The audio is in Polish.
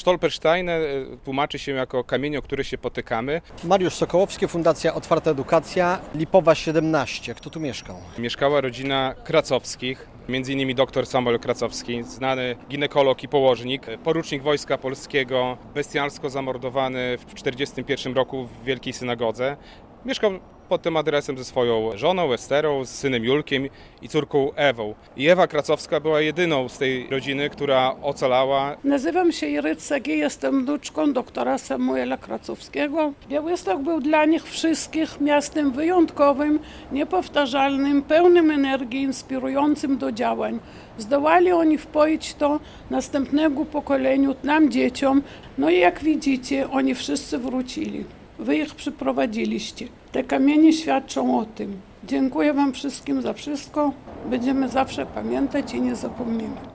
Stolpersteine tłumaczy się jako kamienie, o które się potykamy. Mariusz Sokołowski, Fundacja Otwarta Edukacja, Lipowa 17. Kto tu mieszkał? Mieszkała rodzina Kracowskich, m.in. dr Samuel Kracowski, znany ginekolog i położnik, porucznik Wojska Polskiego, bestialsko zamordowany w 1941 roku w Wielkiej Synagodze. Mieszkał pod tym adresem ze swoją żoną Esterą, z synem Julkiem i córką Ewą. I Ewa Kracowska była jedyną z tej rodziny, która ocalała. Nazywam się Iryt Sagi, jestem wnuczką doktora Samuela Kracowskiego. Białystok był dla nich wszystkich miastem wyjątkowym, niepowtarzalnym, pełnym energii, inspirującym do działań. Zdołali oni wpoić to następnemu pokoleniu, nam dzieciom. No i jak widzicie, oni wszyscy wrócili. Wy ich przyprowadziliście. Te kamienie świadczą o tym. Dziękuję wam wszystkim za wszystko. Będziemy zawsze pamiętać i nie zapomnimy.